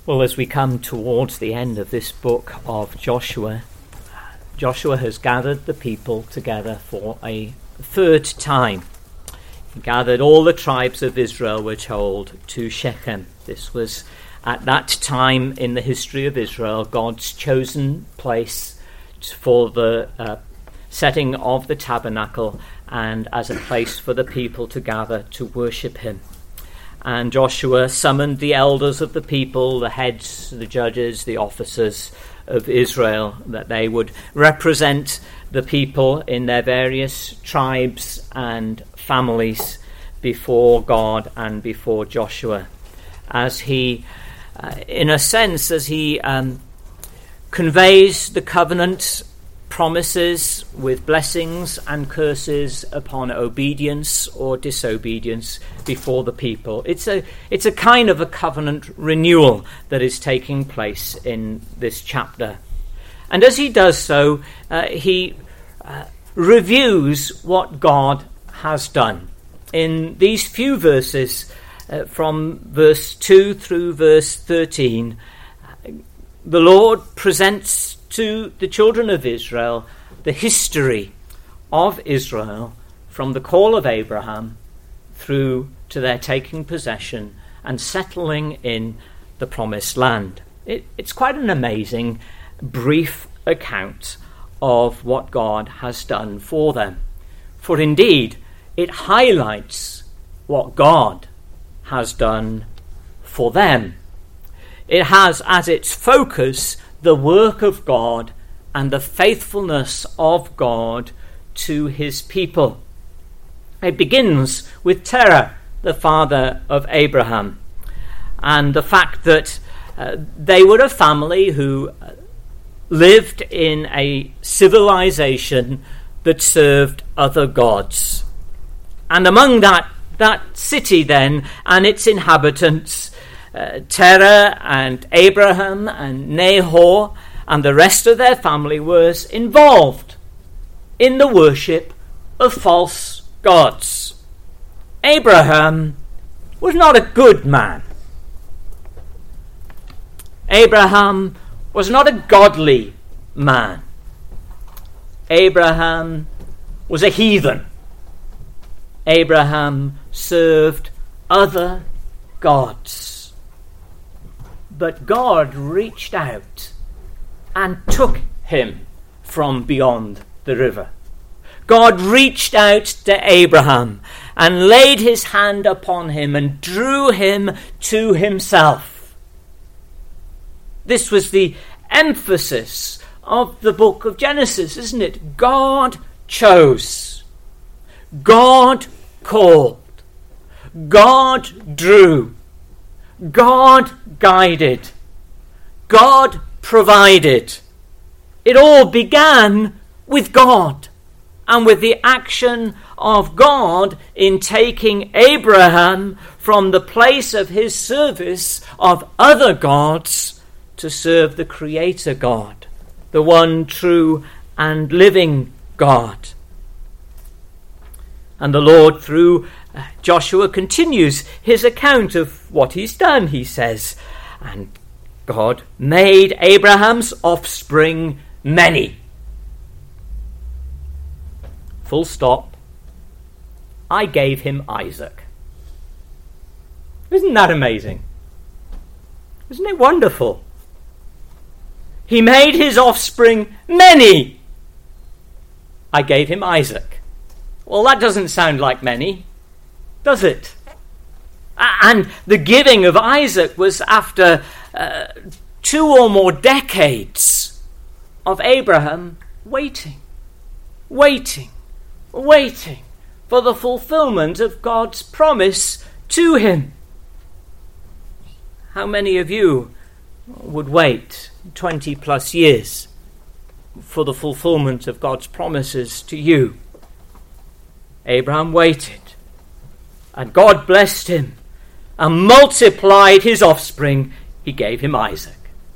Well, as we come towards the end of this book of Joshua, Joshua has gathered the people together for a third time. He gathered all the tribes of Israel, we're told, to Shechem. This was, at that time in the history of Israel, God's chosen place for the setting of the tabernacle and as a place for the people to gather to worship him. And Joshua summoned the elders of the people, the heads, the judges, the officers of Israel, that they would represent the people in their various tribes and families before God and before Joshua, as he, in a sense, as he conveys the covenant promises with blessings and curses upon obedience or disobedience before the people. It's a kind of a covenant renewal that is taking place in this chapter. And as he does so, he reviews what God has done. In these few verses, from verse 2 through verse 13, the Lord presents to the children of Israel the history of Israel from the call of Abraham through to their taking possession and settling in the promised land. It's quite an amazing, brief account of what God has done for them. For indeed, it highlights what God has done for them. It has as its focus the work of God and the faithfulness of God to his people. It begins with Terah, the father of Abraham, and the fact that they were a family who lived in a civilization that served other gods. And among that city then and its inhabitants, Terah and Abraham and Nahor and the rest of their family was involved in the worship of false gods. Abraham was not a good man. Abraham was not a godly man. Abraham was a heathen. Abraham served other gods. But God reached out and took him from beyond the river. God reached out to Abraham and laid his hand upon him and drew him to himself. This was the emphasis of the book of Genesis, isn't it? God chose. God called. God drew. God guided. God provided. It all began with God and with the action of God in taking Abraham from the place of his service of other gods to serve the Creator God, the one true and living God. And the Lord, through Joshua, continues his account of what he's done. He says, and God made Abraham's offspring many. Full stop. I gave him Isaac. Isn't that amazing? Isn't it wonderful? He made his offspring many. I gave him Isaac. Well, that doesn't sound like many, does it? And the giving of Isaac was after 2 or more decades of Abraham waiting for the fulfillment of God's promise to him. How many of you would wait 20 plus years for the fulfillment of God's promises to you? Abraham waited, and God blessed him and multiplied his offspring. He gave him Isaac.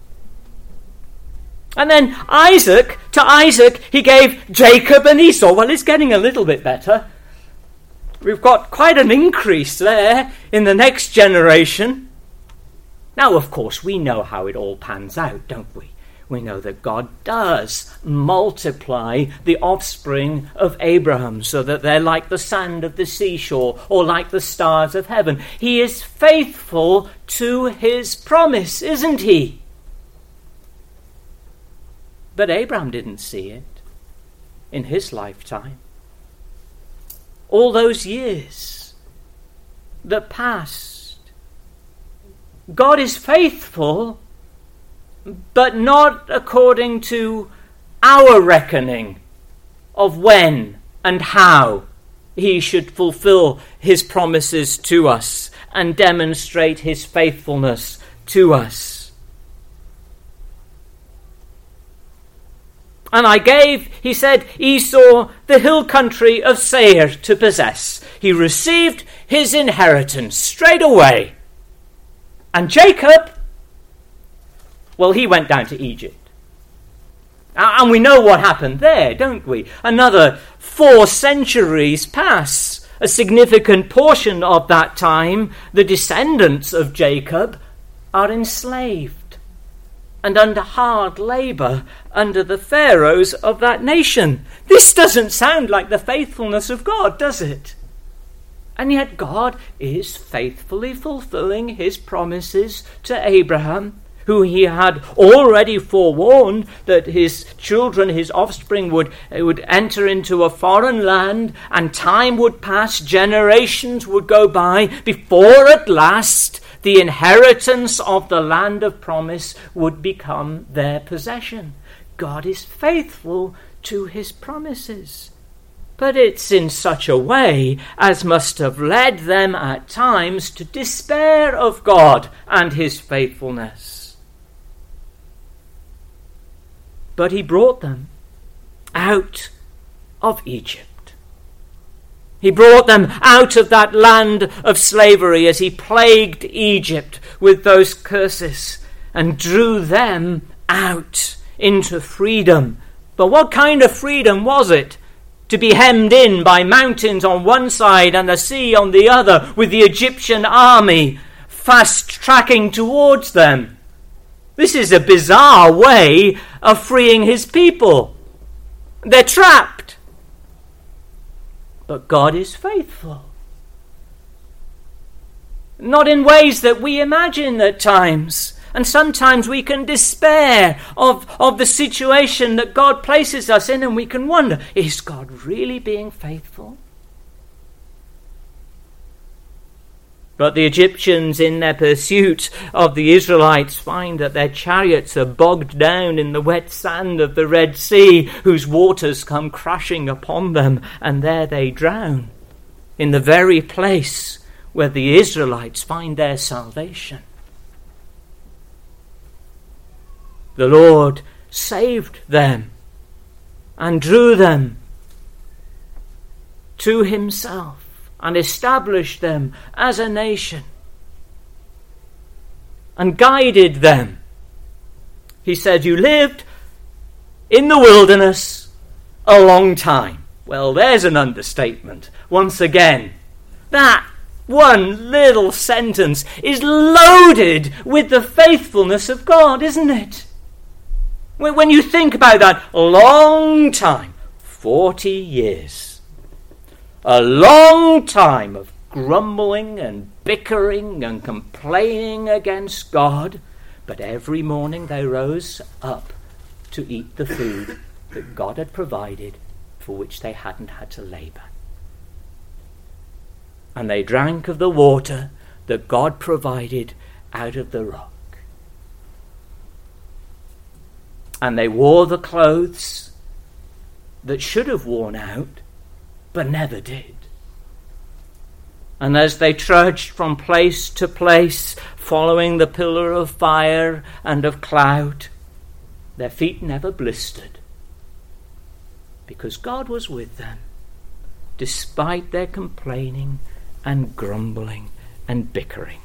And then to Isaac, he gave Jacob and Esau. Well, it's getting a little bit better. We've got quite an increase there in the next generation. Now, of course, we know how it all pans out, don't we? We know that God does multiply the offspring of Abraham so that they're like the sand of the seashore or like the stars of heaven. He is faithful to his promise, isn't he? But Abraham didn't see it in his lifetime. All those years that passed, God is faithful, but not according to our reckoning of when and how he should fulfill his promises to us and demonstrate his faithfulness to us. And I gave, he said, Esau the hill country of Seir to possess. He received his inheritance straight away. And Jacob, well, he went down to Egypt. And we know what happened there, don't we? Another 4 centuries pass. A significant portion of that time, the descendants of Jacob are enslaved and under hard labor under the pharaohs of that nation. This doesn't sound like the faithfulness of God, does it? And yet God is faithfully fulfilling his promises to Abraham, who he had already forewarned that his children, his offspring, would enter into a foreign land, and time would pass, generations would go by, before at last the inheritance of the land of promise would become their possession. God is faithful to his promises. But it's in such a way as must have led them at times to despair of God and his faithfulness. But he brought them out of Egypt. He brought them out of that land of slavery as he plagued Egypt with those curses and drew them out into freedom. But what kind of freedom was it? To be hemmed in by mountains on one side and the sea on the other, with the Egyptian army fast tracking towards them. This is a bizarre way of freeing his people. They're trapped. But God is faithful. Not in ways that we imagine at times. And sometimes we can despair of the situation that God places us in, and we can wonder, is God really being faithful? But the Egyptians, in their pursuit of the Israelites, find that their chariots are bogged down in the wet sand of the Red Sea, whose waters come crashing upon them, and there they drown, in the very place where the Israelites find their salvation. The Lord saved them and drew them to himself and established them as a nation and guided them. He said, you lived in the wilderness a long time. Well, there's an understatement. Once again, that one little sentence is loaded with the faithfulness of God, isn't it? When you think about that, a long time, 40 years, a long time of grumbling and bickering and complaining against God, but every morning they rose up to eat the food that God had provided, for which they hadn't had to labor. And they drank of the water that God provided out of the rock. And they wore the clothes that should have worn out, but never did. And as they trudged from place to place, following the pillar of fire and of cloud, their feet never blistered, because God was with them, despite their complaining and grumbling and bickering.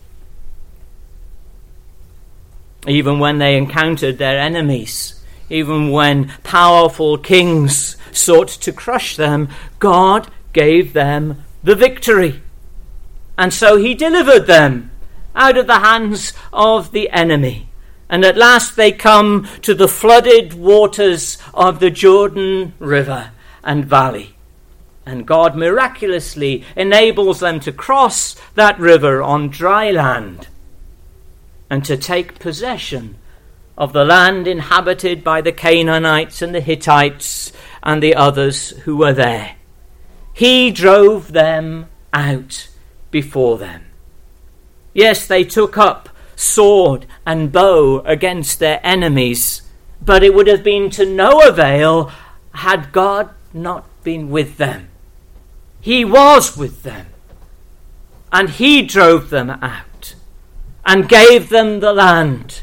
Even when they encountered their enemies, even when powerful kings sought to crush them, God gave them the victory. And so he delivered them out of the hands of the enemy. And at last they come to the flooded waters of the Jordan River and valley. And God miraculously enables them to cross that river on dry land and to take possession of the land inhabited by the Canaanites and the Hittites and the others who were there. He drove them out before them. Yes, they took up sword and bow against their enemies, but it would have been to no avail had God not been with them. He was with them, and he drove them out and gave them the land,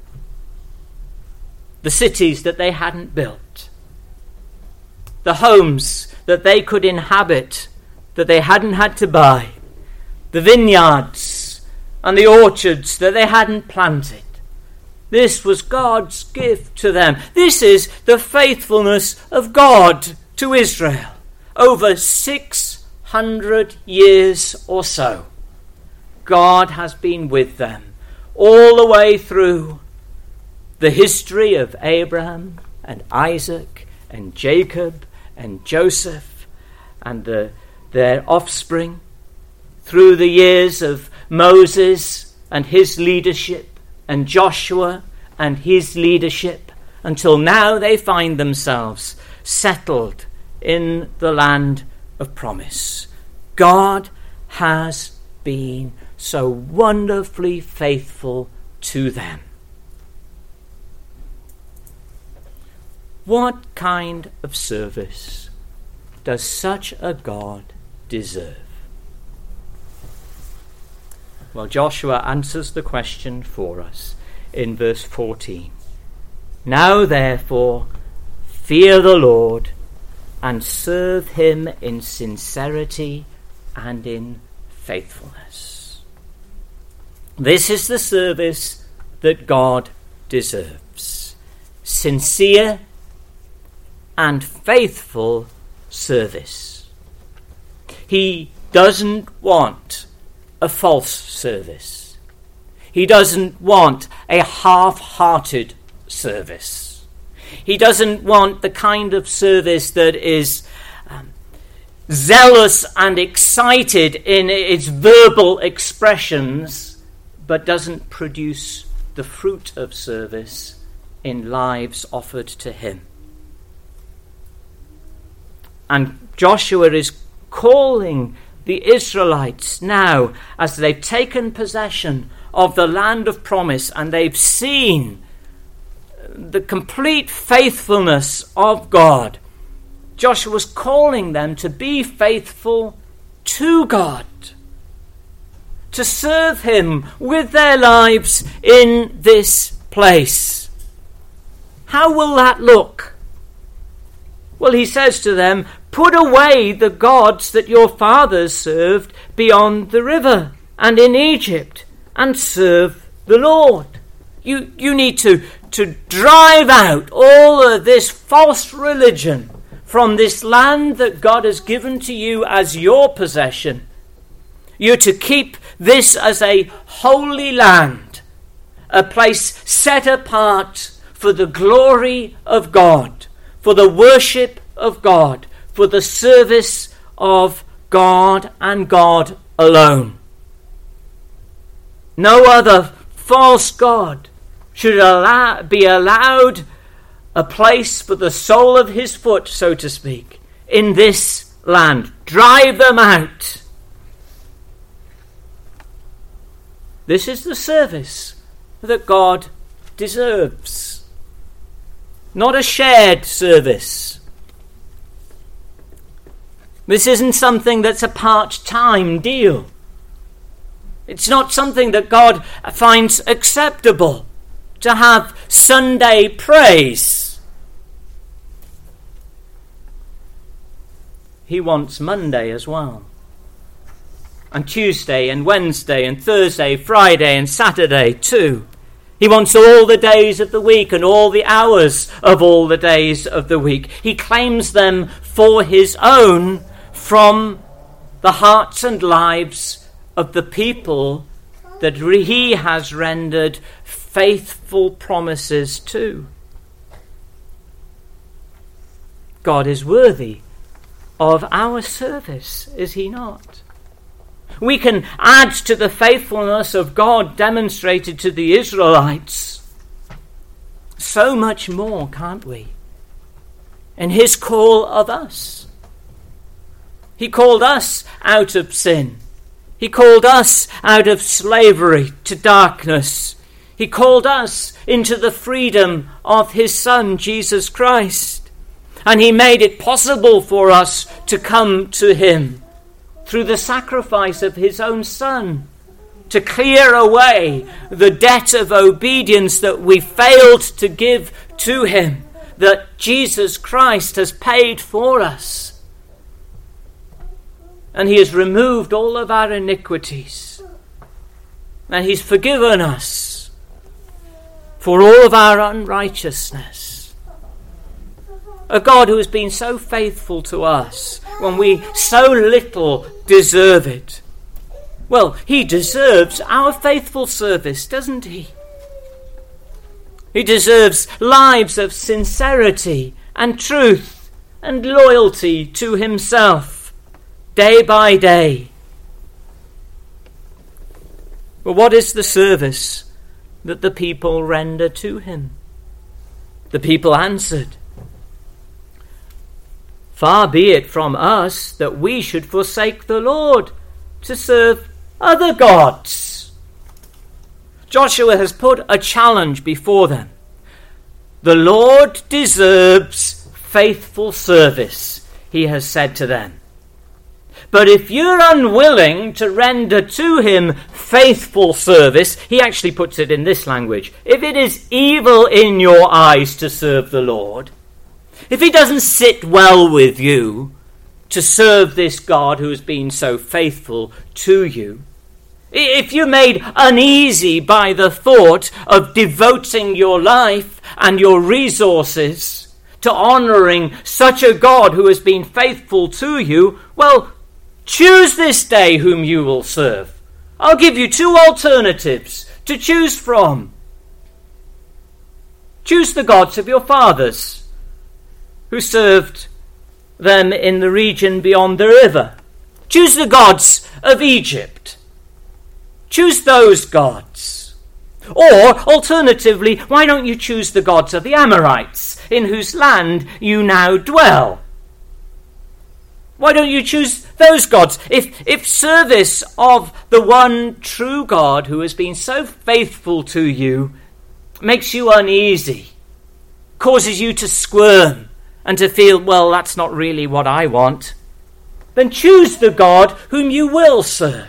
the cities that they hadn't built, the homes that they could inhabit that they hadn't had to buy, the vineyards and the orchards that they hadn't planted. This was God's gift to them. This is the faithfulness of God to Israel over 600 years or so. God has been with them all the way through the history of Abraham and Isaac and Jacob and Joseph and their offspring, through the years of Moses and his leadership and Joshua and his leadership, until now they find themselves settled in the land of promise. God has been so wonderfully faithful to them. What kind of service does such a God deserve? Well, Joshua answers the question for us in verse 14. Now therefore, fear the Lord and serve him in sincerity and in faithfulness. This is the service that God deserves. Sincere and faithful service. He doesn't want a false service. He doesn't want a half-hearted service. He doesn't want the kind of service that is zealous and excited in its verbal expressions, but doesn't produce the fruit of service in lives offered to him. And Joshua is calling the Israelites now, as they've taken possession of the land of promise and they've seen the complete faithfulness of God. Joshua's calling them to be faithful to God, to serve him with their lives in this place. How will that look? Well, he says to them, put away the gods that your fathers served beyond the river and in Egypt, and serve the Lord. You need to drive out all of this false religion from this land that God has given to you as your possession. You're to keep this as a holy land, a place set apart for the glory of God, for the worship of God, for the service of God and God alone. No other false god should be allowed a place for the sole of his foot, so to speak, in this land. Drive them out. This is the service that God deserves. Not a shared service. This isn't something that's a part-time deal. It's not something that God finds acceptable to have Sunday praise. He wants Monday as well, and Tuesday and Wednesday and Thursday, Friday and Saturday too. He wants all the days of the week and all the hours of all the days of the week. He claims them for his own from the hearts and lives of the people that he has rendered faithful promises to. God is worthy of our service, is he not? We can add to the faithfulness of God demonstrated to the Israelites so much more, can't we? In his call of us. He called us out of sin. He called us out of slavery to darkness. He called us into the freedom of his Son, Jesus Christ. And he made it possible for us to come to him through the sacrifice of his own Son, to clear away the debt of obedience that we failed to give to him, that Jesus Christ has paid for us. And he has removed all of our iniquities. And he's forgiven us for all of our unrighteousness. A God who has been so faithful to us when we so little deserve it. Well, he deserves our faithful service, doesn't he? He deserves lives of sincerity and truth and loyalty to himself. Day by day. But what is the service that the people render to him? The people answered, "Far be it from us that we should forsake the Lord to serve other gods." Joshua has put a challenge before them. The Lord deserves faithful service, he has said to them. But if you're unwilling to render to him faithful service, he actually puts it in this language. If it is evil in your eyes to serve the Lord, if it doesn't sit well with you to serve this God who has been so faithful to you, if you're made uneasy by the thought of devoting your life and your resources to honouring such a God who has been faithful to you, well, choose this day whom you will serve. I'll give you two alternatives to choose from. Choose the gods of your fathers, who served them in the region beyond the river. Choose the gods of Egypt. Choose those gods. Or, alternatively, why don't you choose the gods of the Amorites, in whose land you now dwell? Why don't you choose those gods? If service of the one true God who has been so faithful to you makes you uneasy, causes you to squirm and to feel, well, that's not really what I want, then choose the God whom you will serve.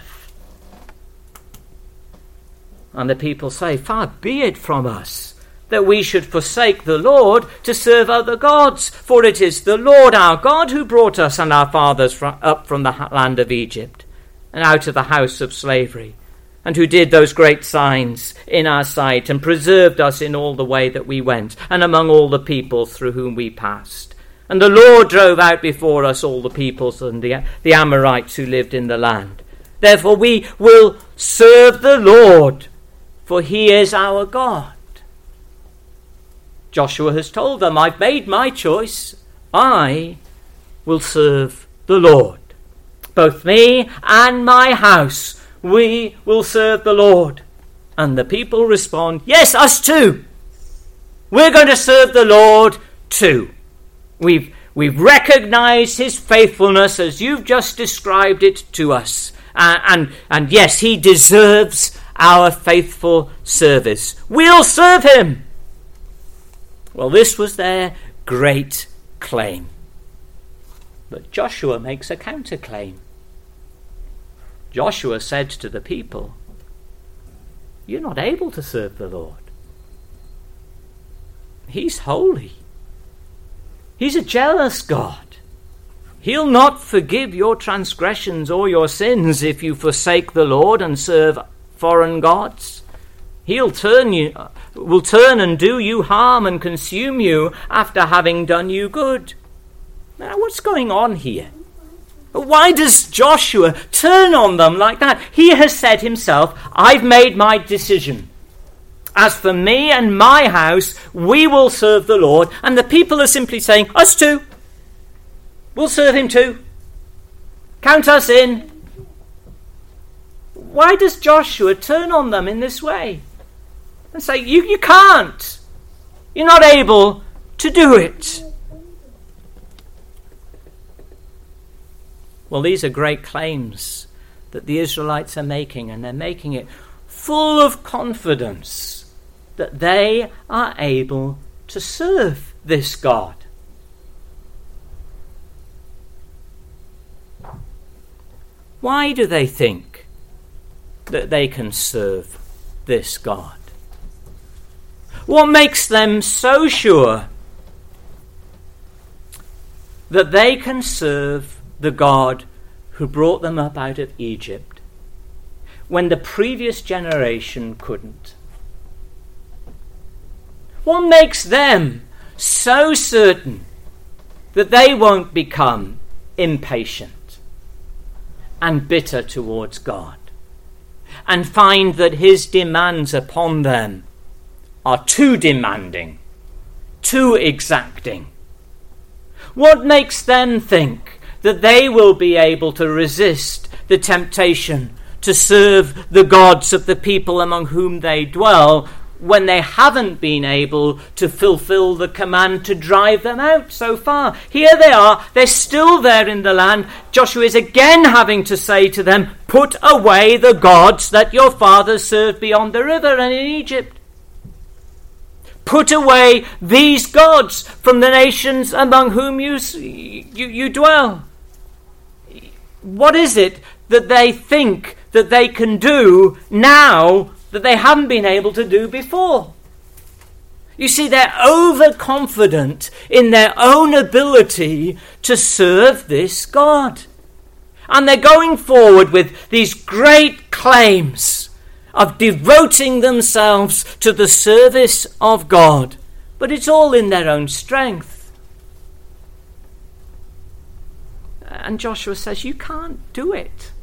And the people say, "Far be it from us that we should forsake the Lord to serve other gods. For it is the Lord our God who brought us and our fathers up from the land of Egypt and out of the house of slavery, and who did those great signs in our sight and preserved us in all the way that we went and among all the people through whom we passed. And the Lord drove out before us all the peoples and the Amorites who lived in the land. Therefore we will serve the Lord, for he is our God." Joshua has told them, I've made my choice. I will serve the Lord. Both me and my house, we will serve the Lord. And the people respond, yes, us too. We're going to serve the Lord too. We've recognized his faithfulness as you've just described it to us. And yes, he deserves our faithful service. We'll serve him. Well, this was their great claim. But Joshua makes a counterclaim. Joshua said to the people, "You're not able to serve the Lord. He's holy. He's a jealous God. He'll not forgive your transgressions or your sins if you forsake the Lord and serve foreign gods. Will turn and do you harm and consume you after having done you good." Now, what's going on here? Why does Joshua turn on them like that? He has said himself, I've made my decision. As for me and my house, we will serve the Lord. And the people are simply saying, us too. We'll serve him too. Count us in. Why does Joshua turn on them in this way? And say, you can't. You're not able to do it. Well, these are great claims that the Israelites are making, and they're making it full of confidence that they are able to serve this God. Why do they think that they can serve this God? What makes them so sure that they can serve the God who brought them up out of Egypt when the previous generation couldn't? What makes them so certain that they won't become impatient and bitter towards God and find that his demands upon them are too demanding, too exacting? What makes them think that they will be able to resist the temptation to serve the gods of the people among whom they dwell when they haven't been able to fulfill the command to drive them out so far? Here they are, they're still there in the land. Joshua is again having to say to them, put away the gods that your fathers served beyond the river and in Egypt. Put away these gods from the nations among whom you dwell. What is it that they think that they can do now that they haven't been able to do before? You see, they're overconfident in their own ability to serve this God. And they're going forward with these great claims of devoting themselves to the service of God. But it's all in their own strength. And Joshua says, you can't do it.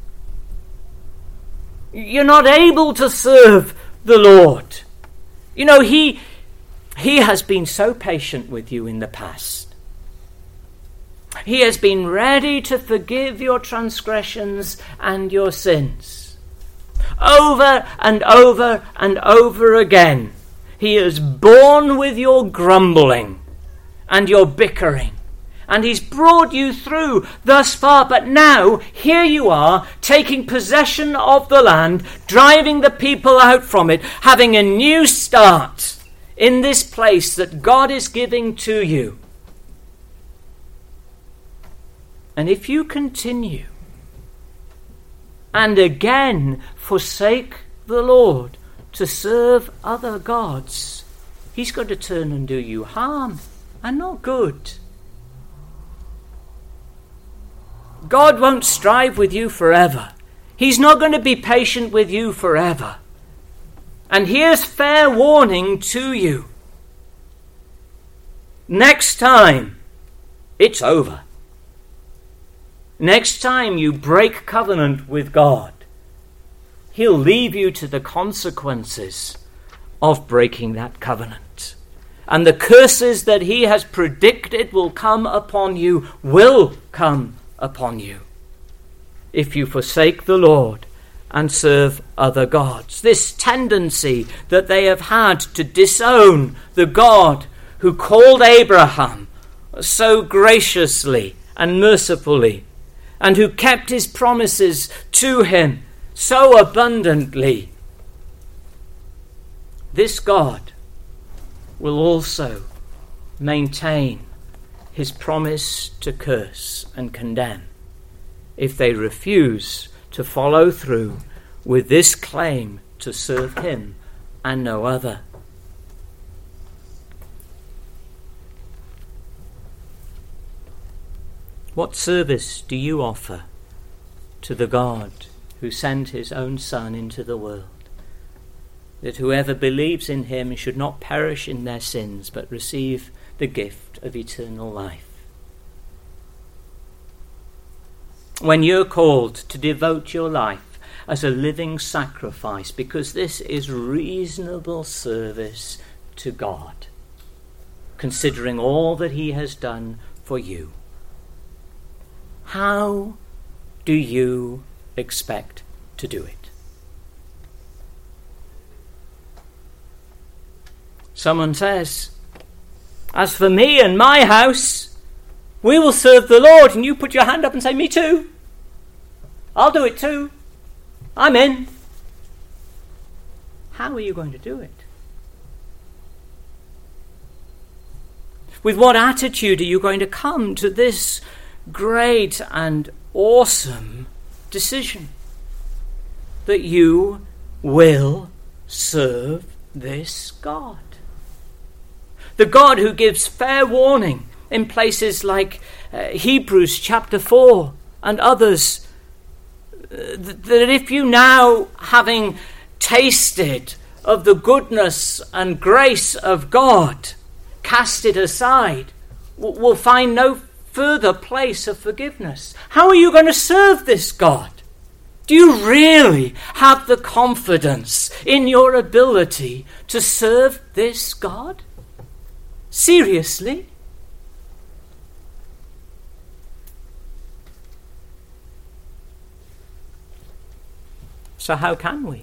You're not able to serve the Lord. You know, he has been so patient with you in the past. He has been ready to forgive your transgressions and your sins. Over and over and over again, he has borne with your grumbling and your bickering. And he's brought you through thus far. But now, here you are, taking possession of the land, driving the people out from it, having a new start in this place that God is giving to you. And if you continue and again forsake the Lord to serve other gods, he's going to turn and do you harm and not good. God won't strive with you forever. He's not going to be patient with you forever. And here's fair warning to you. Next time, it's over. Next time you break covenant with God, he'll leave you to the consequences of breaking that covenant. And the curses that he has predicted will come upon you will come upon you if you forsake the Lord and serve other gods. This tendency that they have had to disown the God who called Abraham so graciously and mercifully, and who kept his promises to him so abundantly, this God will also maintain his promise to curse and condemn if they refuse to follow through with this claim to serve him and no other. What service do you offer to the God who sent his own Son into the world, that whoever believes in him should not perish in their sins but receive the gift of eternal life? when you're called to devote your life as a living sacrifice, because this is reasonable service to God, considering all that he has done for you. How do you expect to do it? Someone says, "As for me and my house, we will serve the Lord." And you put your hand up and say, "Me too. I'll do it too. I'm in." How are you going to do it? With what attitude are you going to come to this great and awesome decision that you will serve this God? The God who gives fair warning in places like Hebrews chapter 4 and others, that if you now, having tasted of the goodness and grace of God, cast it aside, will find no further place of forgiveness. How are you going to serve this God? Do you really have the confidence in your ability to serve this God? Seriously? So how can we?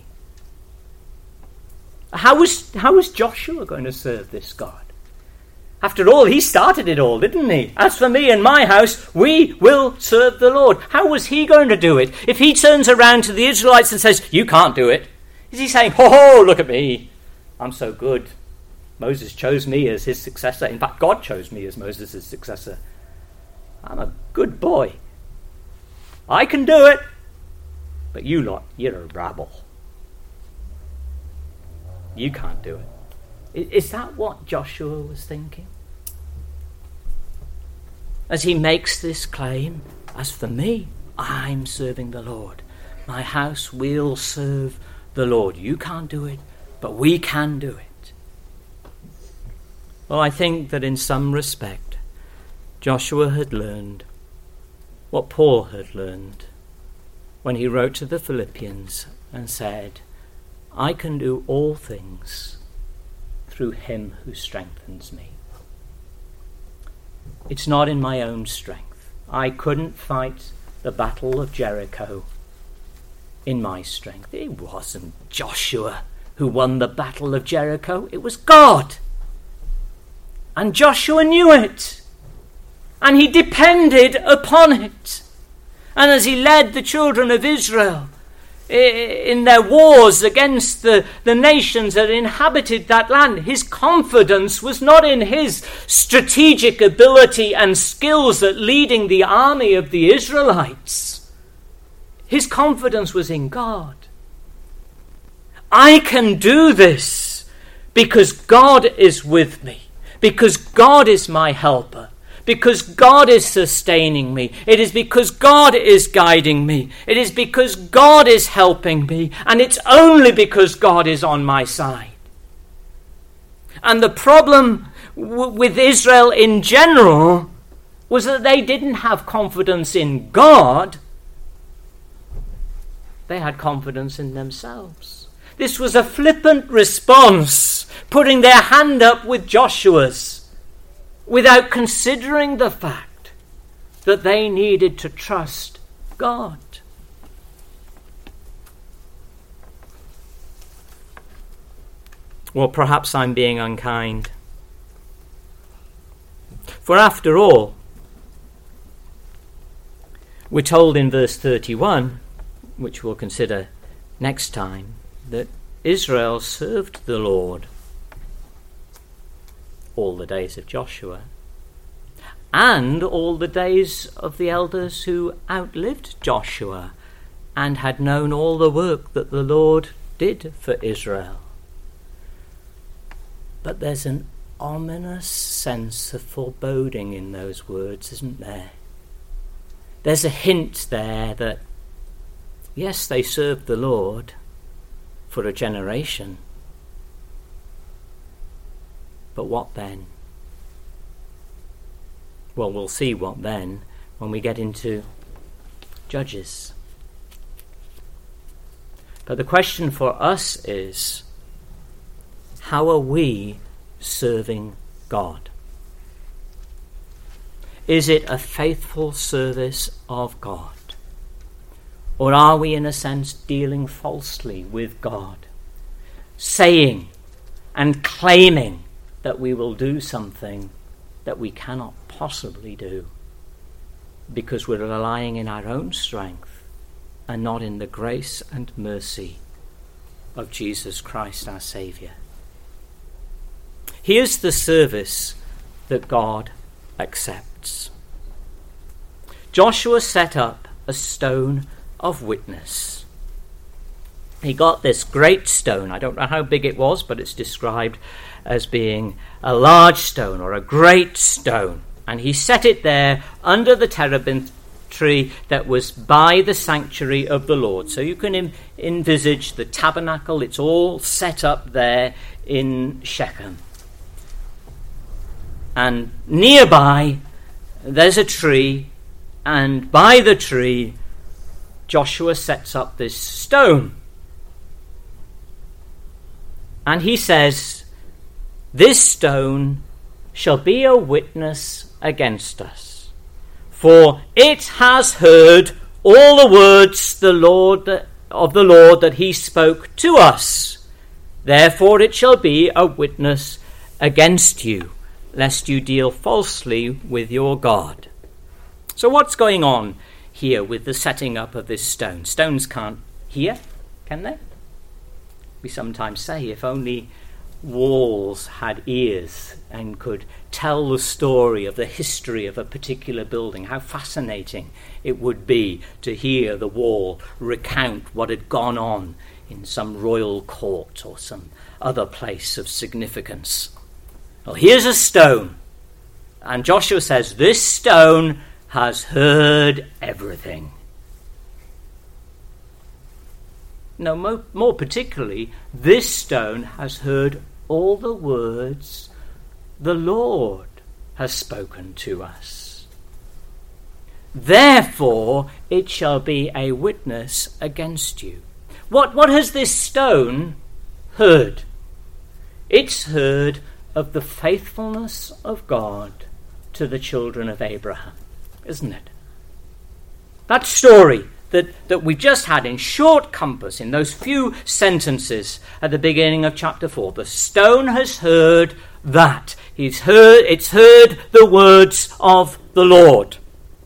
How was Joshua going to serve this God? After all, he started it all, didn't he? "As for me and my house, we will serve the Lord." How was he going to do it? If he turns around to the Israelites and says, "You can't do it," is he saying, "Ho, look at me, I'm so good. Moses chose me as his successor. In fact, God chose me as Moses' successor. I'm a good boy. I can do it. But you lot, you're a rabble. You can't do it." Is that what Joshua was thinking? As he makes this claim, "As for me, I'm serving the Lord. My house will serve the Lord. You can't do it, but we can do it." Well, I think that in some respect, Joshua had learned what Paul had learned when he wrote to the Philippians and said, "I can do all things through him who strengthens me." It's not in my own strength. I couldn't fight the battle of Jericho in my strength. It wasn't Joshua who won the battle of Jericho. It was God. And Joshua knew it. And he depended upon it. And as he led the children of Israel in their wars against the nations that inhabited that land, his confidence was not in his strategic ability and skills at leading the army of the Israelites. His confidence was in God. I can do this because God is with me, because God is my helper, because God is sustaining me. It is because God is guiding me. It is because God is helping me. And it's only because God is on my side. And the problem with Israel in general was that they didn't have confidence in God. They had confidence in themselves. This was a flippant response, putting their hand up with Joshua's, without considering the fact that they needed to trust God. Well, perhaps I'm being unkind. For after all, we're told in verse 31, which we'll consider next time, that Israel served the Lord all the days of Joshua, and all the days of the elders who outlived Joshua and had known all the work that the Lord did for Israel. But there's an ominous sense of foreboding in those words, isn't there? There's a hint there that, yes, they served the Lord for a generation, but what then? Well, we'll see what then when we get into judges. But the question for us is, how are we serving God? Is it a faithful service of God? Or are we, in a sense, dealing falsely with God, saying and claiming that we will do something that we cannot possibly do because we're relying in our own strength and not in the grace and mercy of Jesus Christ our Saviour? Here's the service that God accepts. Joshua set up a stone of witness. He got this great stone. I don't know how big it was, but it's described as being a large stone or a great stone. And he set it there under the terebinth tree that was by the sanctuary of the Lord. So you can envisage the tabernacle. It's all set up there in Shechem. And nearby, there's a tree, and by the tree, Joshua sets up this stone. And he says, "This stone shall be a witness against us, for it has heard all the words of the Lord that he spoke to us. Therefore it shall be a witness against you, lest you deal falsely with your God." So what's going on here with the setting up of this stone? Stones can't hear, can they? We sometimes say, if only walls had ears and could tell the story of the history of a particular building, how fascinating it would be to hear the wall recount what had gone on in some royal court or some other place of significance. Well, here's a stone, and Joshua says, this stone has heard everything. No, more particularly, this stone has heard all the words the Lord has spoken to us. Therefore, it shall be a witness against you. What has this stone heard? It's heard of the faithfulness of God to the children of Abraham, isn't it? That story that we just had in short compass in those few sentences at the beginning of chapter 4. The stone has heard that. It's heard the words of the Lord.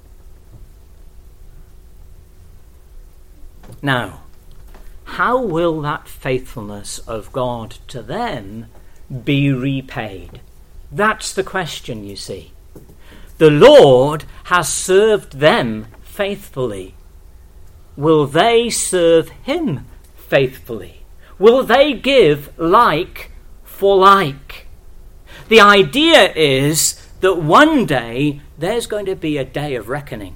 Now, how will that faithfulness of God to them be repaid? That's the question, you see. The Lord has served them faithfully. Will they serve him faithfully? Will they give like for like? The idea is that one day there's going to be a day of reckoning.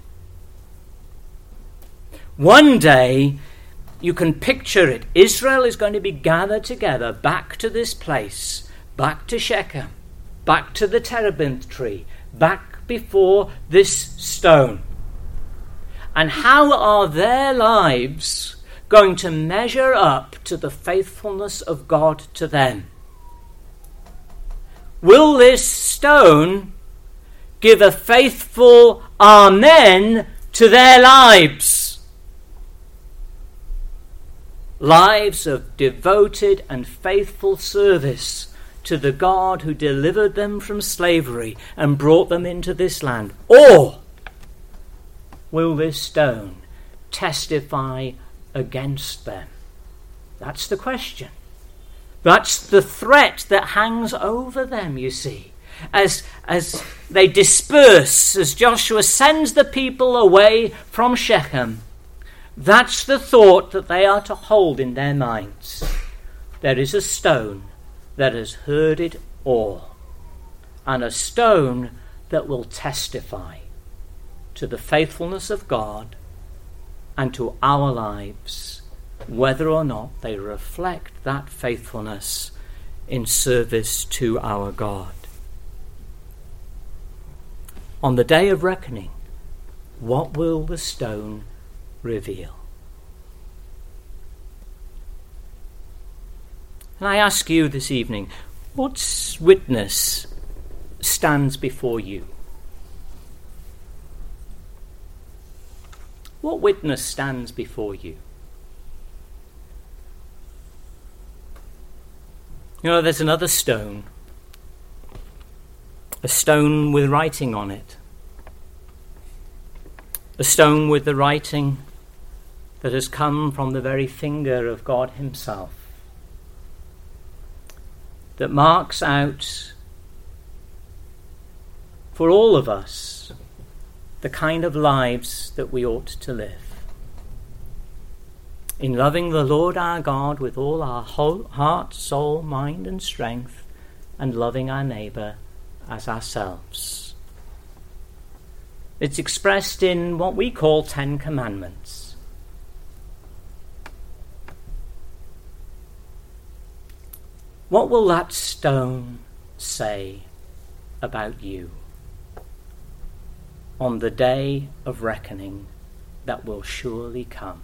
One day, you can picture it, Israel is going to be gathered together back to this place, back to Shechem, back to the terebinth tree, back before this stone. And how are their lives going to measure up to the faithfulness of God to them? Will this stone give a faithful amen to their lives? Lives of devoted and faithful service to the God who delivered them from slavery and brought them into this land? Or will this stone testify against them? That's the question. That's the threat that hangs over them, you see. As they disperse, as Joshua sends the people away from Shechem, that's the thought that they are to hold in their minds. There is a stone that has heard it all, and a stone that will testify to the faithfulness of God and to our lives, whether or not they reflect that faithfulness in service to our God. On the day of reckoning, what will the stone reveal. And I ask you this evening, what witness stands before you? What witness stands before you? You know, there's another stone. A stone with writing on it. A stone with the writing that has come from the very finger of God himself. That marks out for all of us the kind of lives that we ought to live. In loving the Lord our God with all our whole heart, soul, mind and strength, and loving our neighbour as ourselves. It's expressed in what we call 10 Commandments. What will that stone say about you on the day of reckoning that will surely come?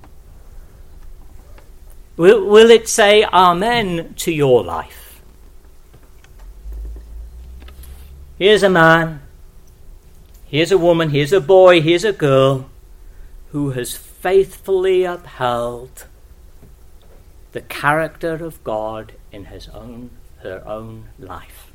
Will it say amen to your life? Here's a man, here's a woman, here's a boy, here's a girl who has faithfully upheld the character of God in her own life.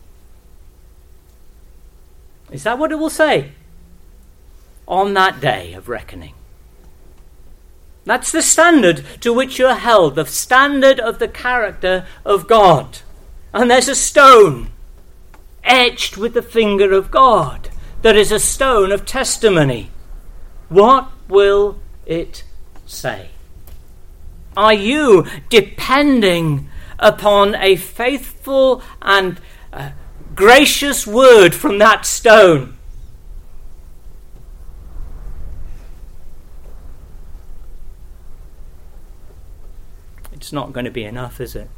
Is that what it will say on that day of reckoning? That's the standard to which you're held, the standard of the character of God. And there's a stone etched with the finger of God. There is a stone of testimony. What will it say? Are you depending upon a faithful and gracious word from that stone? It's not going to be enough, is it?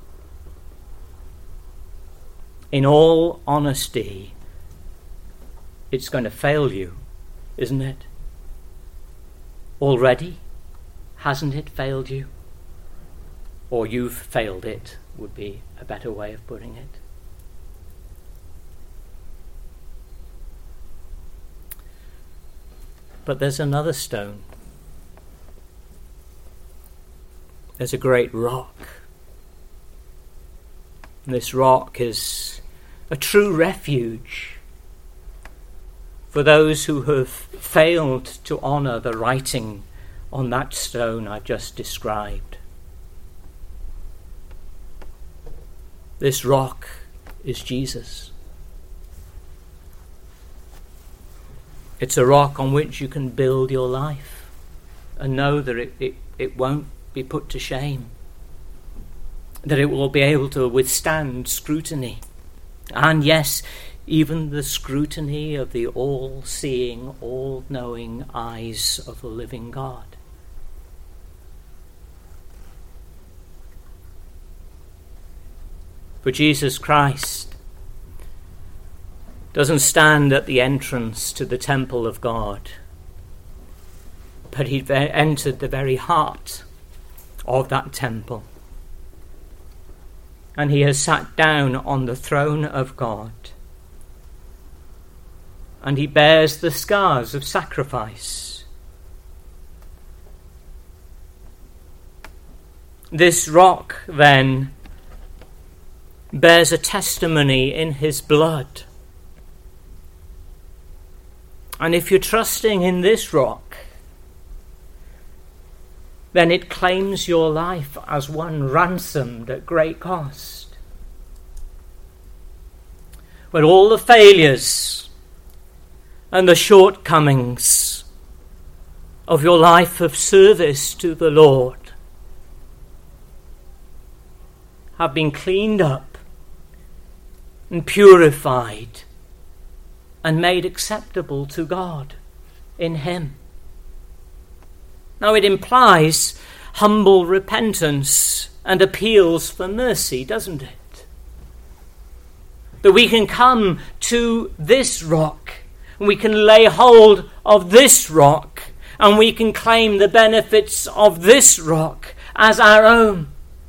In all honesty, it's going to fail you, isn't it? Already? Hasn't it failed you? Or you've failed it, would be a better way of putting it. But there's another stone. There's a great rock. And this rock is a true refuge for those who have failed to honour the writing on that stone I just described. This rock is Jesus. It's a rock on which you can build your life and know that it won't be put to shame, that it will be able to withstand scrutiny, and yes, even the scrutiny of the all-seeing, all-knowing eyes of the living God. For Jesus Christ doesn't stand at the entrance to the temple of God, but he entered the very heart of that temple. And he has sat down on the throne of God. And he bears the scars of sacrifice. This rock, then, bears a testimony in his blood. And if you're trusting in this rock, then it claims your life as one ransomed at great cost. When all the failures and the shortcomings of your life of service to the Lord have been cleaned up and purified and made acceptable to God in him. Now it implies humble repentance and appeals for mercy, doesn't it? That we can come to this rock, and we can lay hold of this rock, and we can claim the benefits of this rock as our own.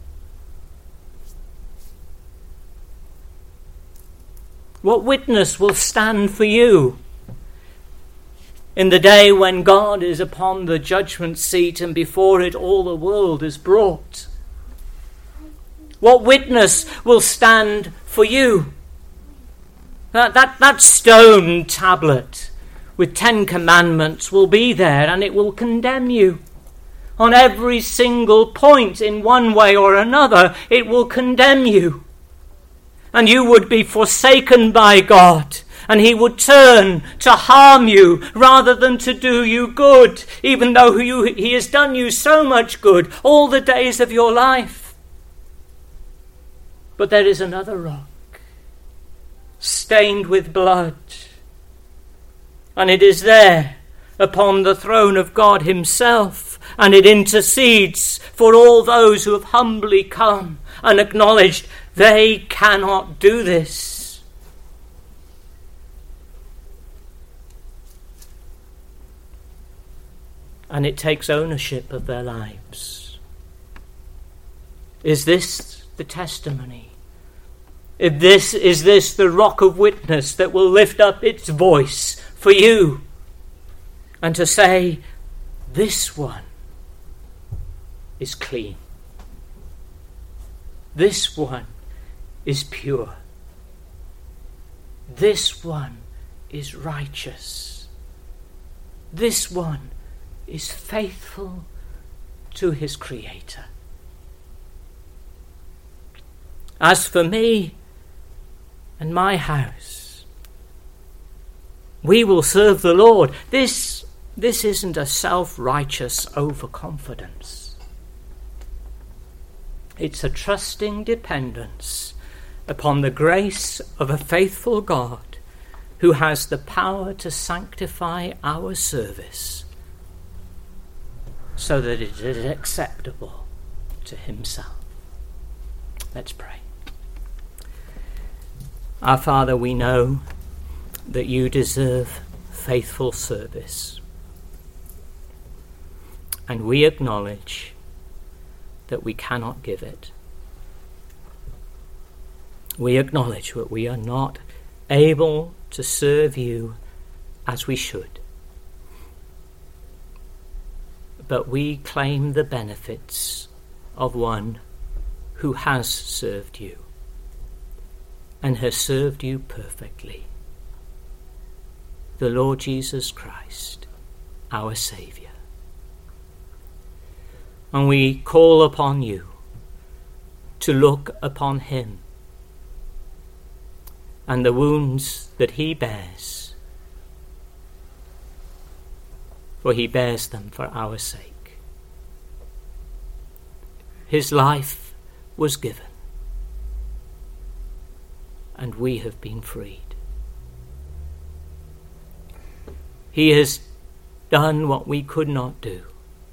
What witness will stand for you in the day when God is upon the judgment seat and before it all the world is brought? What witness will stand for you? That stone tablet with 10 commandments will be there, and it will condemn you. On every single point, in one way or another, it will condemn you. And you would be forsaken by God, and he would turn to harm you rather than to do you good, even though he has done you so much good all the days of your life. But there is another rock, stained with blood, and it is there upon the throne of God himself, and it intercedes for all those who have humbly come and acknowledged they cannot do this. And it takes ownership of their lives. Is this the testimony? Is this the rock of witness that will lift up its voice for you and to say, this one is clean. This one is pure. This one is righteous. This one is faithful to his Creator. As for me and my house, we will serve the Lord. This isn't a self-righteous overconfidence. It's a trusting dependence upon the grace of a faithful God who has the power to sanctify our service so that it is acceptable to himself. Let's pray. Our Father, we know that you deserve faithful service, and we acknowledge that we cannot give it. We acknowledge that we are not able to serve you as we should, but we claim the benefits of one who has served you and has served you perfectly, the Lord Jesus Christ, our Saviour. And we call upon you to look upon him and the wounds that he bears, for he bears them for our sake. His life was given, and we have been freed. He has done what we could not do,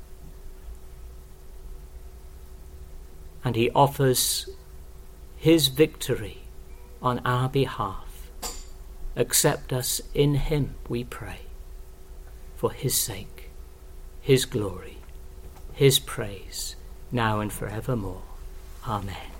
and he offers his victory on our behalf. Accept us in him, we pray, for his sake, his glory, his praise, now and forevermore. Amen.